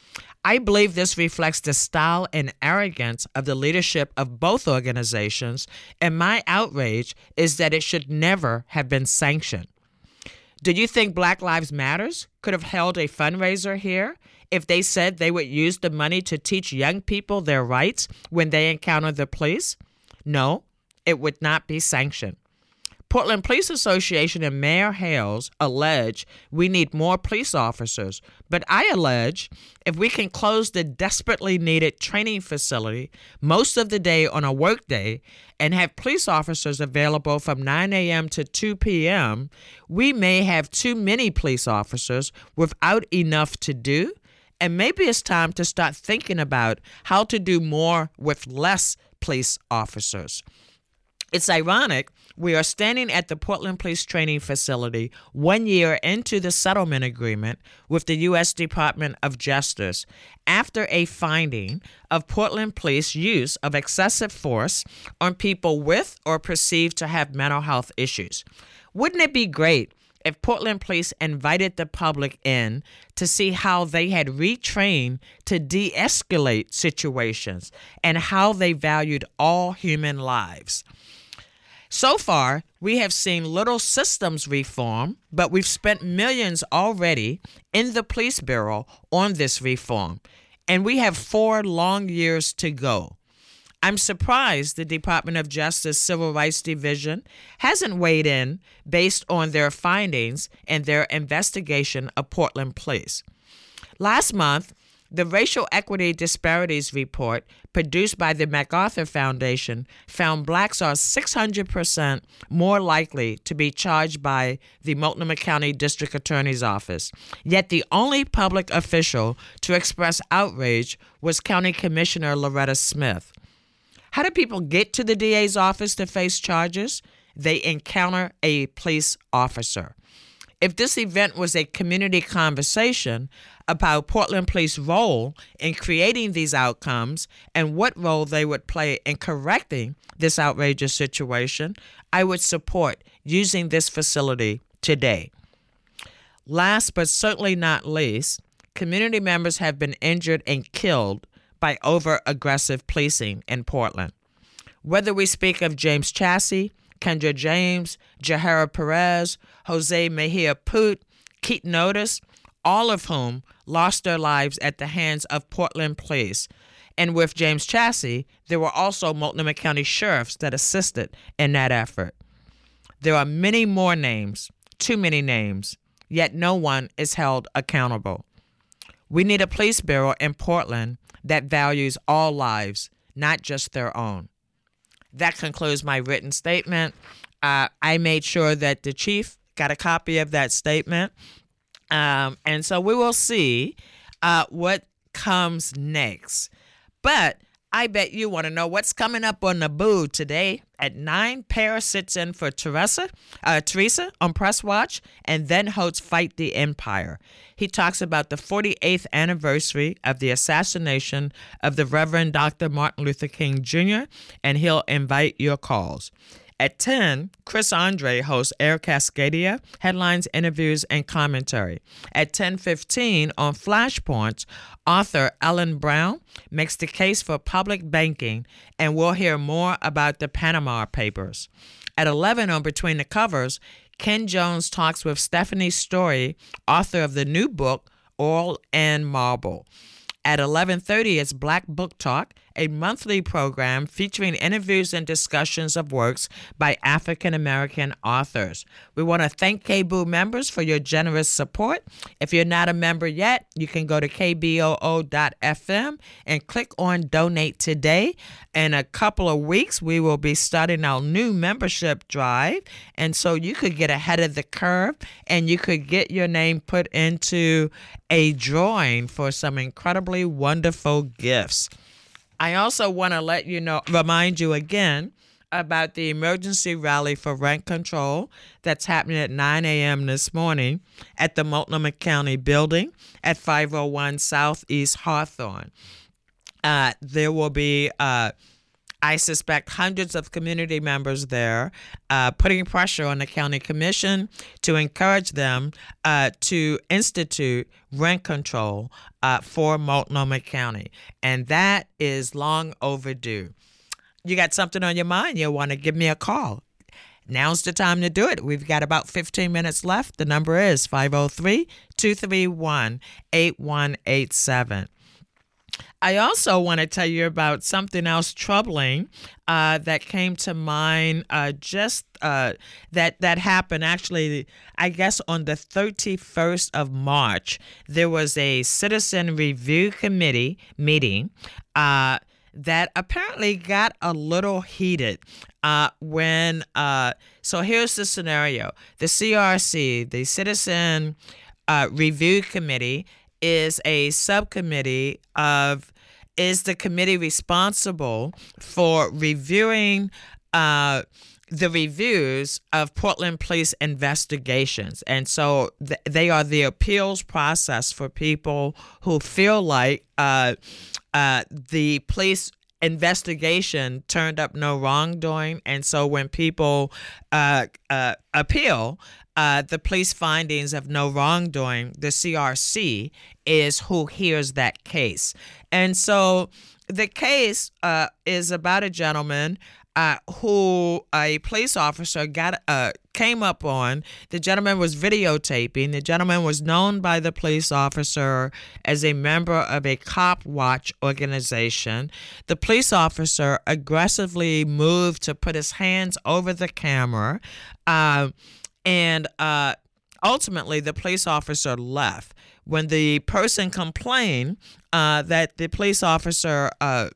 I believe this reflects the style and arrogance of the leadership of both organizations, and my outrage is that it should never have been sanctioned. Do you think Black Lives Matters could have held a fundraiser here if they said they would use the money to teach young people their rights when they encounter the police? No, it would not be sanctioned. Portland Police Association and Mayor Hales allege we need more police officers, but I allege if we can close the desperately needed training facility most of the day on a work day and have police officers available from 9 a.m. to 2 p.m., we may have too many police officers without enough to do, and maybe it's time to start thinking about how to do more with less police officers. It's ironic we are standing at the Portland Police Training Facility 1 year into the settlement agreement with the U.S. Department of Justice after a finding of Portland Police use of excessive force on people with or perceived to have mental health issues. Wouldn't it be great if Portland Police invited the public in to see how they had retrained to de-escalate situations and how they valued all human lives? So far, we have seen little systems reform, but we've spent millions already in the Police Bureau on this reform, and we have 4 long years to go. I'm surprised the Department of Justice Civil Rights Division hasn't weighed in based on their findings and their investigation of Portland Police. Last month, the Racial Equity Disparities Report produced by the MacArthur Foundation found blacks are 600% more likely to be charged by the Multnomah County District Attorney's Office. Yet the only public official to express outrage was County Commissioner Loretta Smith. How do people get to the DA's office to face charges? They encounter a police officer. If this event was a community conversation about Portland Police's role in creating these outcomes and what role they would play in correcting this outrageous situation, I would support using this facility today. Last but certainly not least, community members have been injured and killed by over-aggressive policing in Portland. Whether we speak of James Chassie, Kendra James, Jahara Perez, Jose Mejia Put, Keaton Otis, all of whom lost their lives at the hands of Portland Police. And with James Chassie, there were also Multnomah County sheriffs that assisted in that effort. There are many more names, too many names, yet no one is held accountable. We need a police bureau in Portland that values all lives, not just their own. That concludes my written statement. I made sure that the chief got a copy of that statement. And so we will see what comes next. But I bet you want to know what's coming up on Naboo today at 9. Paris sits in for Teresa on Press Watch and then hosts Fight the Empire. He talks about the 48th anniversary of the assassination of the Reverend Dr. Martin Luther King Jr., and he'll invite your calls. At 10, Chris Andre hosts Air Cascadia, headlines, interviews, and commentary. At 10:15 on Flashpoints, author Ellen Brown makes the case for public banking, and we'll hear more about the Panama Papers. At 11 on Between the Covers, Ken Jones talks with Stephanie Story, author of the new book, Oil and Marble. At 11:30, it's Black Book Talk, a monthly program featuring interviews and discussions of works by African American authors. We want to thank KBOO members for your generous support. If you're not a member yet, you can go to kboo.fm and click on Donate Today. In a couple of weeks, we will be starting our new membership drive, and so you could get ahead of the curve and you could get your name put into a drawing for some incredibly wonderful gifts. I also want to remind you again about the emergency rally for rent control that's happening at 9 a.m. this morning at the Multnomah County Building at 501 Southeast Hawthorne. There will be, I suspect, hundreds of community members there putting pressure on the county commission to encourage them to institute rent control for Multnomah County. And that is long overdue. You got something on your mind, you want to give me a call. Now's the time to do it. We've got about 15 minutes left. The number is 503-231-8187. I also want to tell you about something else troubling that came to mind that happened actually, I guess, on the 31st of March. There was a Citizen Review Committee meeting that apparently got a little heated so here's the scenario. The CRC, the Citizen Review Committee, is a subcommittee is the committee responsible for reviewing the reviews of Portland police investigations. And so they are the appeals process for people who feel like the police investigation turned up no wrongdoing. And so when people appeal the police findings of no wrongdoing, the CRC is who hears that case. And so the case is about a gentleman who a police officer came up on. The gentleman was videotaping. The gentleman was known by the police officer as a member of a cop watch organization. The police officer aggressively moved to put his hands over the camera, and ultimately the police officer left. When the person complained that the police officer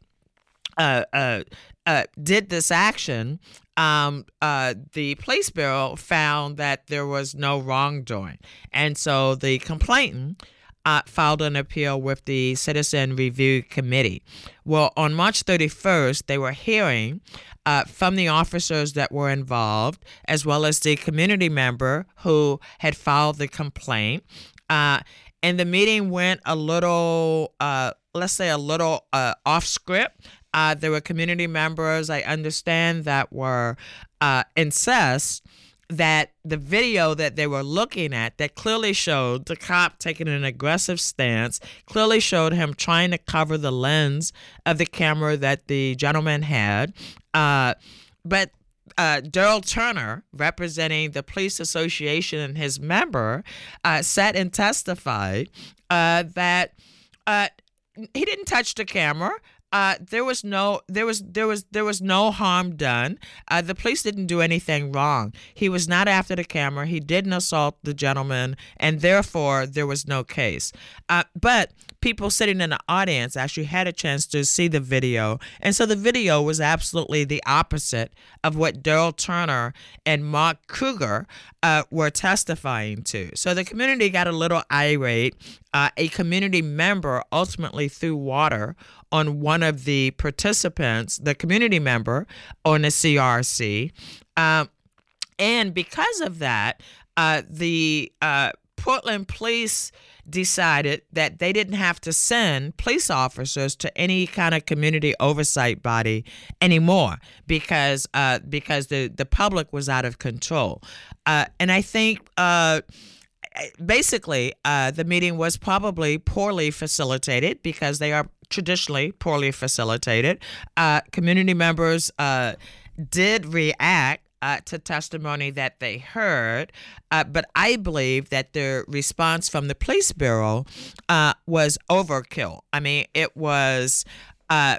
did this action, the police bureau found that there was no wrongdoing. And so the complainant filed an appeal with the Citizen Review Committee. Well, on March 31st, they were hearing from the officers that were involved, as well as the community member who had filed the complaint. And the meeting went a little, off script. There were community members, I understand, that were incensed that the video that they were looking at that clearly showed the cop taking an aggressive stance, clearly showed him trying to cover the lens of the camera that the gentleman had. But Daryl Turner, representing the police association and his member, sat and testified that he didn't touch the camera. There was no harm done. The police didn't do anything wrong. He was not after the camera. He didn't assault the gentleman, and therefore there was no case. But people sitting in the audience actually had a chance to see the video, and so the video was absolutely the opposite of what Daryl Turner and Mark Kruger were testifying to. So the community got a little irate. A community member ultimately threw water on one of the participants, the community member on the CRC. And because of that, the Portland police decided that they didn't have to send police officers to any kind of community oversight body anymore because the public was out of control. And I think basically the meeting was probably poorly facilitated because they are traditionally poorly facilitated. Community members did react to testimony that they heard, but I believe that the response from the police bureau was overkill. I mean, it was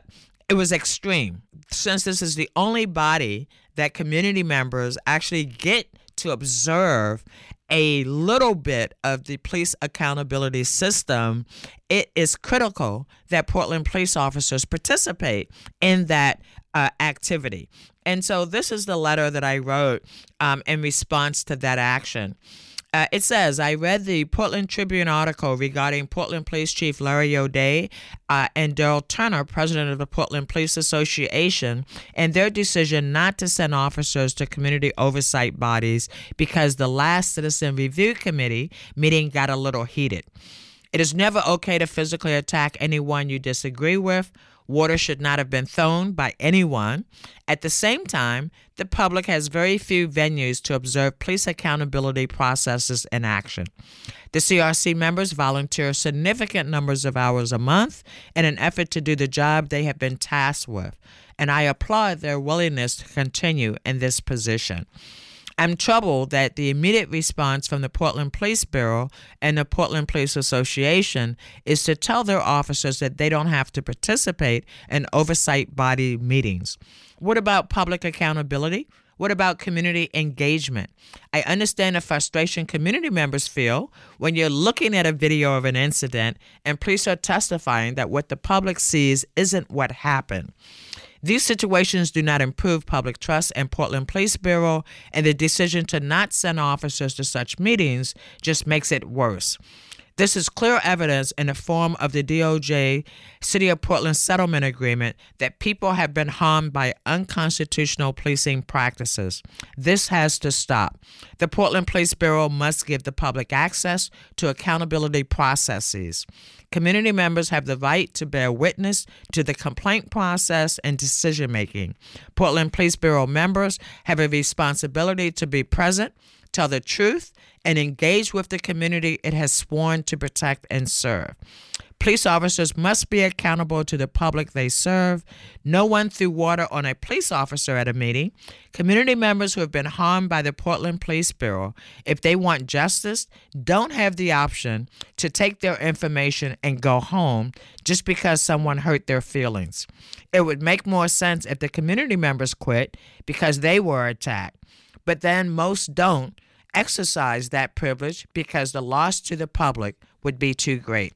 it was extreme. Since this is the only body that community members actually get to observe a little bit of the police accountability system, it is critical that Portland police officers participate in that activity. And so this is the letter that I wrote in response to that action. It says, I read the Portland Tribune article regarding Portland Police Chief Larry O'Day and Daryl Turner, president of the Portland Police Association, and their decision not to send officers to community oversight bodies because the last Citizen Review Committee meeting got a little heated. It is never okay to physically attack anyone you disagree with. Water should not have been thrown by anyone. At the same time, the public has very few venues to observe police accountability processes in action. The CRC members volunteer significant numbers of hours a month in an effort to do the job they have been tasked with, and I applaud their willingness to continue in this position. I'm troubled that the immediate response from the Portland Police Bureau and the Portland Police Association is to tell their officers that they don't have to participate in oversight body meetings. What about public accountability? What about community engagement? I understand the frustration community members feel when you're looking at a video of an incident and police are testifying that what the public sees isn't what happened. These situations do not improve public trust in Portland Police Bureau, and the decision to not send officers to such meetings just makes it worse. This is clear evidence in the form of the DOJ City of Portland settlement agreement that people have been harmed by unconstitutional policing practices. This has to stop. The Portland Police Bureau must give the public access to accountability processes. Community members have the right to bear witness to the complaint process and decision-making. Portland Police Bureau members have a responsibility to be present, tell the truth, and engage with the community it has sworn to protect and serve. Police officers must be accountable to the public they serve. No one threw water on a police officer at a meeting. Community members who have been harmed by the Portland Police Bureau, if they want justice, don't have the option to take their information and go home just because someone hurt their feelings. It would make more sense if the community members quit because they were attacked. But then most don't exercise that privilege because the loss to the public would be too great.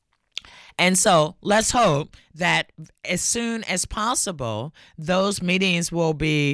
And so let's hope that as soon as possible, those meetings will be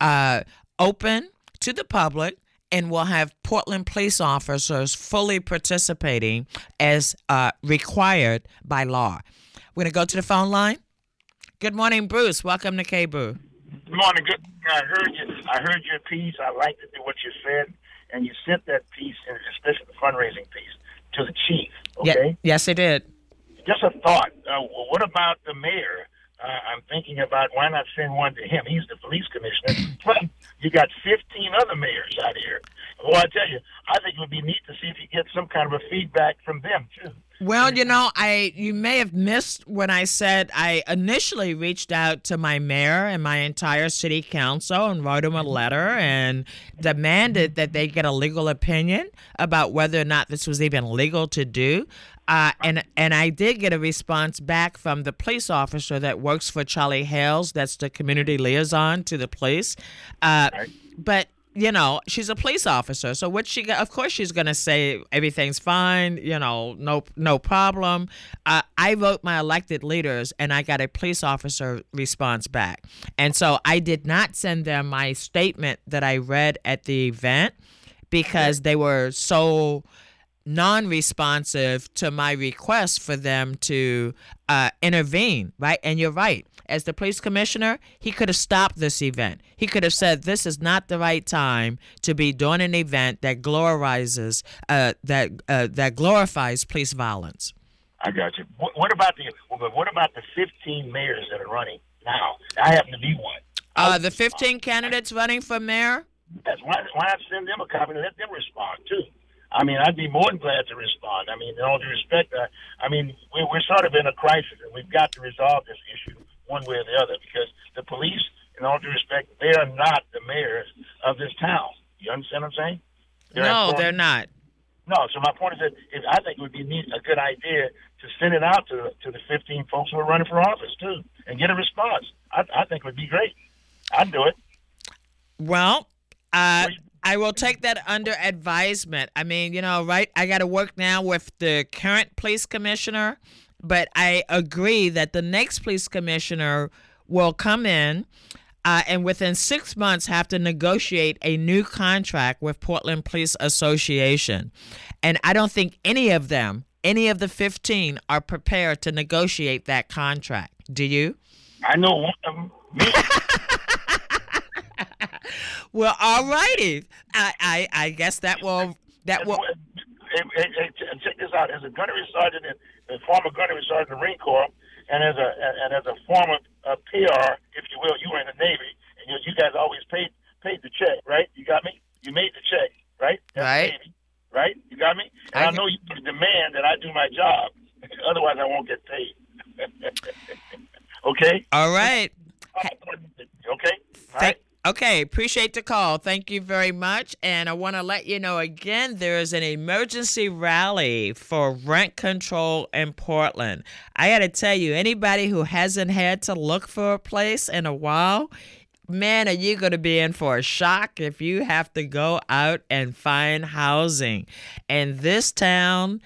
open to the public and we'll have Portland police officers fully participating as required by law. We're going to go to the phone line. Good morning, Bruce. Welcome to KBOO. Good morning. Good. I heard your piece. I liked it, what you said, and you sent that piece, and especially the fundraising piece, to the chief. Okay. Yes, I did. Just a thought. What about the mayor? I'm thinking about why not send one to him? He's the police commissioner. But you got 15 other mayors out here. Well, I tell you, I think it would be neat to see if you get some kind of a feedback from them too. Well, you may have missed when I said I initially reached out to my mayor and my entire city council and wrote them a letter and demanded that they get a legal opinion about whether or not this was even legal to do. And I did get a response back from the police officer that works for Charlie Hales. That's the community liaison to the police. But she's a police officer. So of course she's going to say everything's fine, no problem. I wrote my elected leaders and I got a police officer response back. And so I did not send them my statement that I read at the event because they were so non-responsive to my request for them to intervene, right? And you're right. As the police commissioner, he could have stopped this event. He could have said, this is not the right time to be doing an event that glorifies police violence. I got you. What about the 15 mayors that are running now? I happen to be one. The 15 candidates running for mayor? Yes. Why not send them a copy and let them respond too? I mean, I'd be more than glad to respond. I mean, in all due respect, we're sort of in a crisis, and we've got to resolve this issue one way or the other, because the police, in all due respect, they are not the mayors of this town. You understand what I'm saying? They're not. No, so my point is that I think it would be a good idea to send it out to the 15 folks who are running for office, too, and get a response. I think it would be great. I'd do it. Well, I will take that under advisement. I mean, right? I got to work now with the current police commissioner, but I agree that the next police commissioner will come in and within 6 months have to negotiate a new contract with Portland Police Association. And I don't think any of the 15, are prepared to negotiate that contract. Do you? I know one of them. Well, all righty. I guess that will. Check this out. As a gunnery sergeant, a former gunnery sergeant in the Marine Corps, and as a former PR, if you will, you were in the Navy, and you guys always paid the check, right? You got me? You made the check, right? That's right. Navy, right? You got me? And I know you demand that I do my job. Otherwise, I won't get paid. Okay? All right. Okay? All right. Okay, appreciate the call. Thank you very much. And I want to let you know again, there is an emergency rally for rent control in Portland. I got to tell you, anybody who hasn't had to look for a place in a while, man, are you going to be in for a shock if you have to go out and find housing. And this town,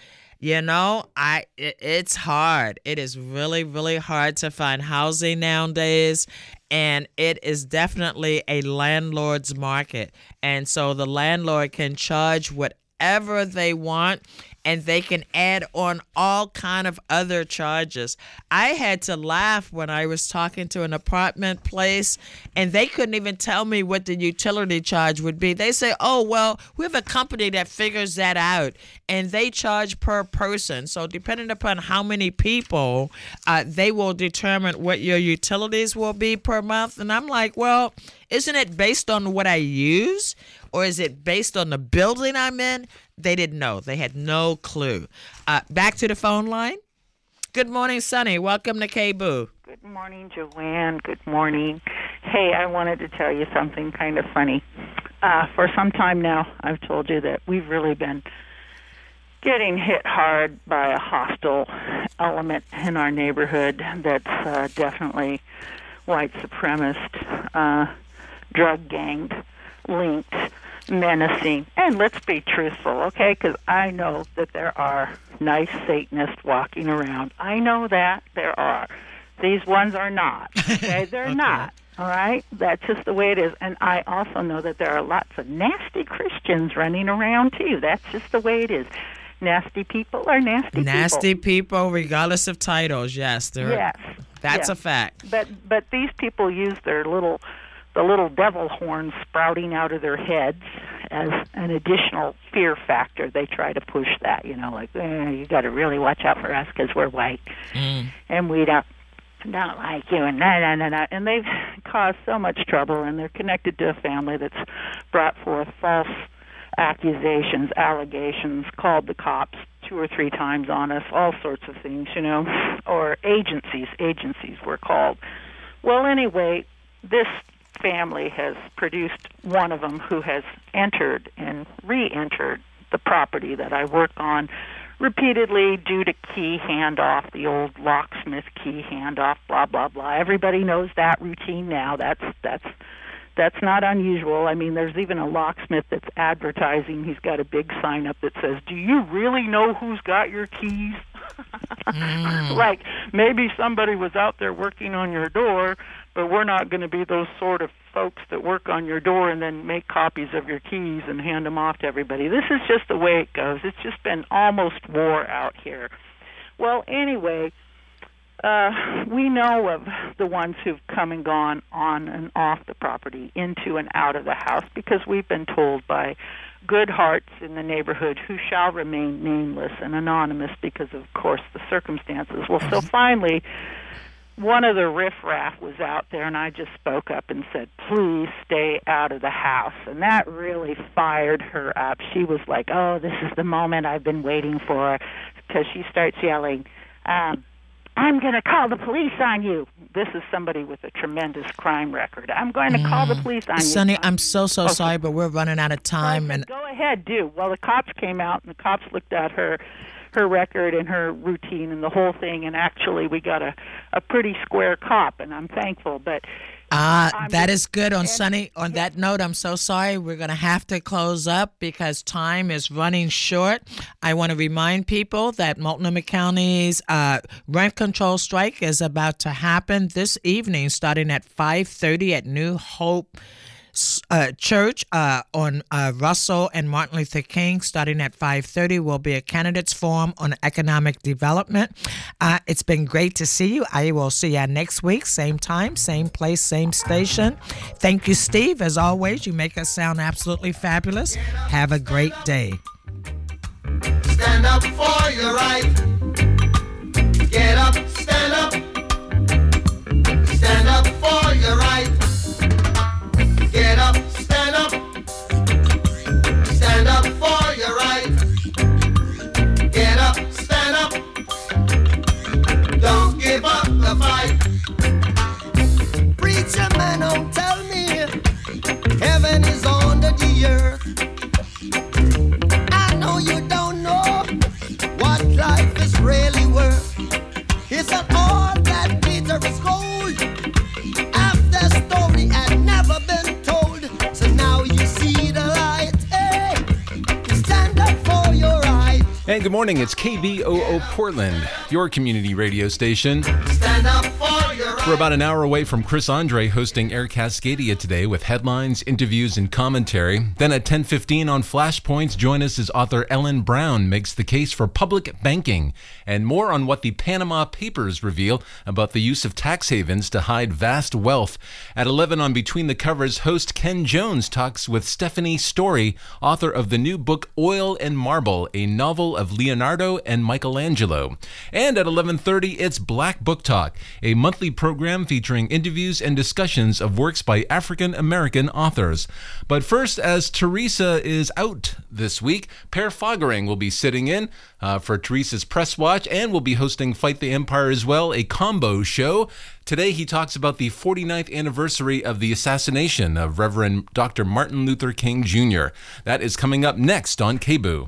it's hard. It is really, really hard to find housing nowadays. And it is definitely a landlord's market. And so the landlord can charge whatever they want, and they can add on all kind of other charges. I had to laugh when I was talking to an apartment place, and they couldn't even tell me what the utility charge would be. They say, oh, well, we have a company that figures that out, and they charge per person. So depending upon how many people, they will determine what your utilities will be per month. And I'm like, well, isn't it based on what I use? Or is it based on the building I'm in? They didn't know. They had no clue. Back to the phone line. Good morning, Sonny. Welcome to KBOO. Good morning, Joanne. Good morning. Hey, I wanted to tell you something kind of funny. For some time now, I've told you that we've really been getting hit hard by a hostile element in our neighborhood that's definitely white supremacist, drug gang linked, menacing, and let's be truthful, okay? Because I know that there are nice Satanists walking around. I know that there are. These ones are not, okay? They're okay. Not, all right? That's just the way it is. And I also know that there are lots of nasty Christians running around, too. That's just the way it is. Nasty people are nasty people. Nasty people, regardless of titles, yes. Yes. That's a fact. But these people use the little devil horns sprouting out of their heads as an additional fear factor. They try to push that, you got to really watch out for us because we're white, and we don't like you, and nah. And they've caused so much trouble, and they're connected to a family that's brought forth false accusations, allegations, called the cops 2 or 3 times on us, all sorts of things, or agencies were called. Well, anyway, this family has produced one of them who has entered and re-entered the property that I work on repeatedly due to key handoff, the old locksmith key handoff, blah, blah, blah. Everybody knows that routine now. That's not unusual. I mean, there's even a locksmith that's advertising. He's got a big sign up that says, "Do you really know who's got your keys?" Like, maybe somebody was out there working on your door, but we're not going to be those sort of folks that work on your door and then make copies of your keys and hand them off to everybody. This is just the way it goes. It's just been almost war out here. Well, anyway, we know of the ones who've come and gone on and off the property, into and out of the house, because we've been told by good hearts in the neighborhood who shall remain nameless and anonymous because of course, the circumstances. Well, so finally, one of the riffraff was out there, and I just spoke up and said, "Please stay out of the house." And that really fired her up. She was like, "Oh, this is the moment I've been waiting for," because she starts yelling, I'm going to call the police on you. This is somebody with a tremendous crime record. I'm going to call the police on you. Sonny, I'm so sorry, but we're running out of time. And go ahead, do. Well, the cops came out, and the cops looked at her record and her routine and the whole thing, and actually we got a pretty square cop, and I'm thankful. But that is good. On Sonny, on that note, I'm so sorry. We're going to have to close up because time is running short. I want to remind people that Multnomah County's rent control strike is about to happen this evening, starting at 5:30 at New Hope Church on Russell and Martin Luther King. Starting at 5:30 will be a candidates forum on economic development. It's been great to see you. I will see you next week, same time, same place, same station. Thank you, Steve. As always, you make us sound absolutely fabulous. Have a great day. Stand up for your right. Get up, stand up. Stand up for your right. Get up, stand up. Stand up for your right. Get up, stand up. Don't give up the fight. Preacher man, don't tell me heaven is under the earth. I know you don't know what life is really worth. It's not all that glitters is gold. After story had never been told, so now you see the light. Hey, stand up for your right. And good morning, it's KBOO Portland, your community radio station. Stand up for your right. We're about an hour away from Chris Andre hosting Air Cascadia today with headlines, interviews, and commentary. Then at 10:15 on Flashpoints, join us as author Ellen Brown makes the case for public banking, and more on what the Panama Papers reveal about the use of tax havens to hide vast wealth. At 11 on Between the Covers, host Ken Jones talks with Stephanie Story, author of the new book Oil and Marble, a novel of Leonardo and Michelangelo. And at 11:30, it's Black Book Talk, a monthly program featuring interviews and discussions of works by African-American authors. But first, as Teresa is out this week, Per Foggering will be sitting in for Teresa's Press Watch and will be hosting Fight the Empire as well, a combo show. Today he talks about the 49th anniversary of the assassination of Reverend Dr. Martin Luther King Jr. That is coming up next on KBOO.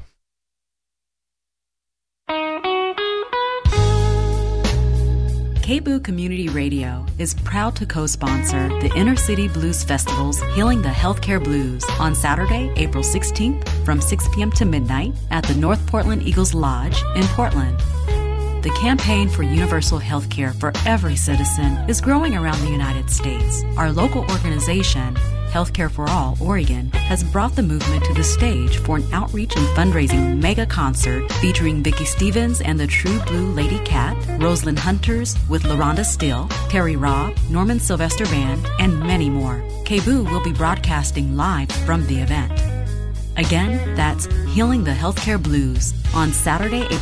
KBOO Community Radio is proud to co-sponsor the Inner City Blues Festival's Healing the Healthcare Blues on Saturday, April 16th from 6 p.m. to midnight at the North Portland Eagles Lodge in Portland. The campaign for universal health care for every citizen is growing around the United States. Our local organization, Healthcare for All Oregon, has brought the movement to the stage for an outreach and fundraising mega concert featuring Vicki Stevens and the True Blue Lady Cat, Rosalind Hunters with LaRonda Still, Terry Robb, Norman Sylvester Band, and many more. KBOO will be broadcasting live from the event. Again, that's Healing the Healthcare Blues on Saturday, April